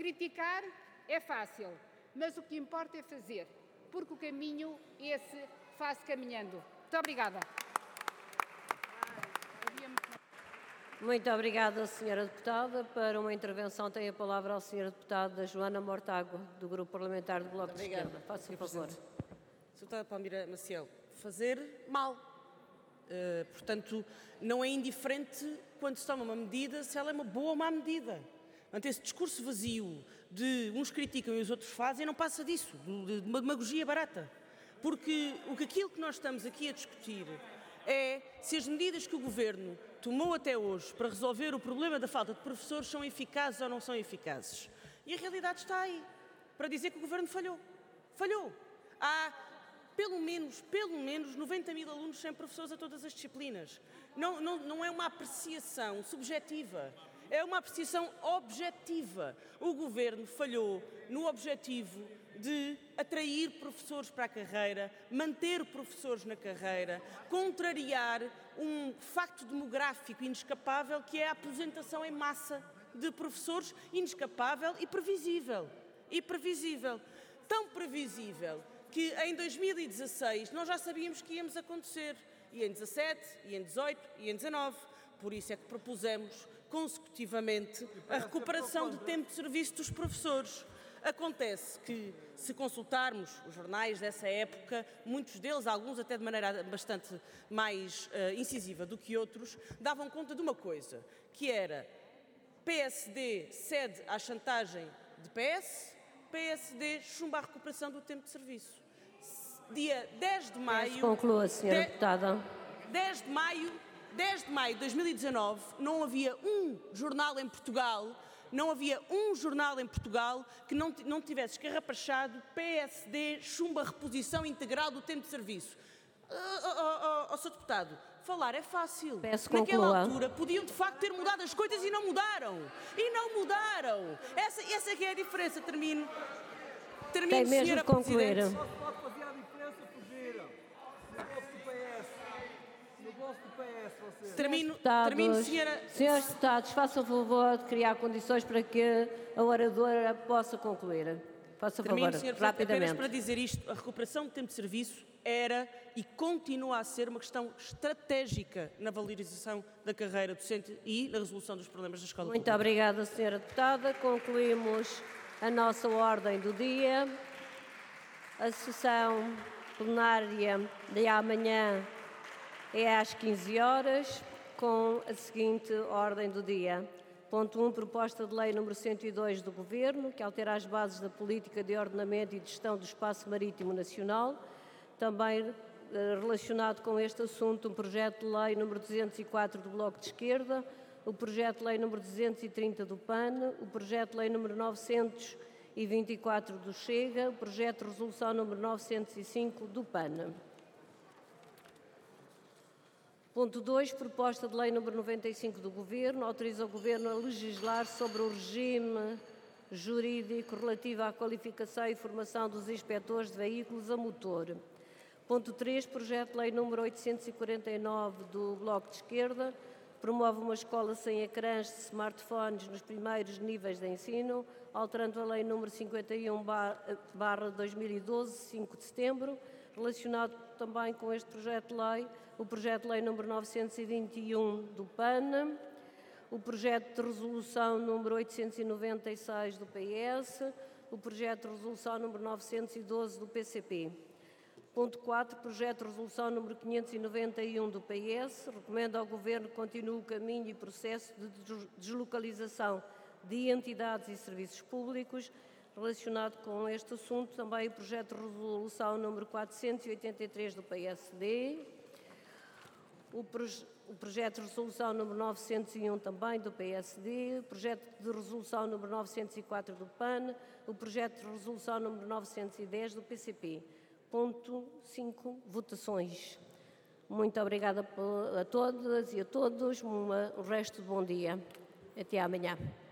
Criticar é fácil, mas o que importa é fazer, porque o caminho esse faz-se caminhando. Muito obrigada. Muito obrigada, Sra. Deputada. Para uma intervenção tem a palavra a Sra. Deputada Joana Mortágua, do Grupo Parlamentar do Bloco de Esquerda. Faça o favor. Sra. Deputada Palmira Maciel, fazer mal. Portanto, não é indiferente quando se toma uma medida se ela é uma boa ou má medida. Portanto, esse discurso vazio de uns criticam e os outros fazem não passa disso, de uma demagogia barata. Porque aquilo que nós estamos aqui a discutir é se as medidas que o Governo tomou até hoje para resolver o problema da falta de professores são eficazes ou não são eficazes. E a realidade está aí, para dizer que o Governo falhou. Falhou. Há pelo menos 90 mil alunos sem professores a todas as disciplinas. Não é uma apreciação subjetiva, é uma apreciação objetiva. O Governo falhou no objetivo de atrair professores para a carreira, manter professores na carreira, contrariar um facto demográfico inescapável que é a aposentação em massa de professores, inescapável e previsível. Tão previsível que em 2016 nós já sabíamos que íamos acontecer, e em 17, e em 18, e em 19. Por isso é que propusemos consecutivamente a recuperação de tempo de serviço dos professores. Acontece que, se consultarmos os jornais dessa época, muitos deles, alguns até de maneira bastante mais incisiva do que outros, davam conta de uma coisa, que era PSD cede à chantagem de PS, PSD chumba a recuperação do tempo de serviço. Dia 10 de maio... Conclua, Sra. Deputada. 10 de maio de 2019, não havia um jornal em Portugal que não tivesse escarrapachado PSD chumba reposição integral do tempo de serviço. Sr. Deputado, falar é fácil. Naquela altura podiam de facto ter mudado as coisas e não mudaram. Essa que é a diferença. Termino, tem mesmo de concluir. Pode fazer a diferença, fugiram. No gosto do PS, vocês. Termino, senhora... Senhores deputados, façam o favor de criar condições para que a oradora possa concluir. Faça o favor, rapidamente. Apenas para dizer isto, a recuperação do tempo de serviço era e continua a ser uma questão estratégica na valorização da carreira docente e na resolução dos problemas da escola pública. Muito obrigada, Sra. Deputada. Concluímos a nossa ordem do dia. A sessão plenária de amanhã é às 15 horas, com a seguinte ordem do dia. Ponto 1, proposta de lei número 102 do Governo, que altera as bases da política de ordenamento e de gestão do espaço marítimo nacional. Também relacionado com este assunto, um projeto de lei número 204 do Bloco de Esquerda, o projeto de lei número 230 do PAN, o projeto de lei número 924 do Chega, o projeto de resolução número 905 do PAN. Ponto 2, proposta de lei número 95 do Governo, autoriza o Governo a legislar sobre o regime jurídico relativo à qualificação e formação dos inspectores de veículos a motor. Ponto 3, projeto de lei número 849 do Bloco de Esquerda, promove uma escola sem ecrãs de smartphones nos primeiros níveis de ensino, alterando a lei número 51/2012, 5 de setembro. Relacionado também com este projeto de lei, o projeto de lei número 921 do PAN, o projeto de resolução número 896 do PS, o projeto de resolução número 912 do PCP. Ponto 4, projeto de resolução número 591 do PS, recomenda ao Governo que continue o caminho e processo de deslocalização de entidades e serviços públicos. Relacionado com este assunto, também o projeto de resolução número 483 do PSD, o projeto de resolução número 901 também do PSD, o projeto de resolução número 904 do PAN, o projeto de resolução número 910 do PCP. Ponto 5, votações. Muito obrigada a todas e a todos. O resto de bom dia. Até amanhã.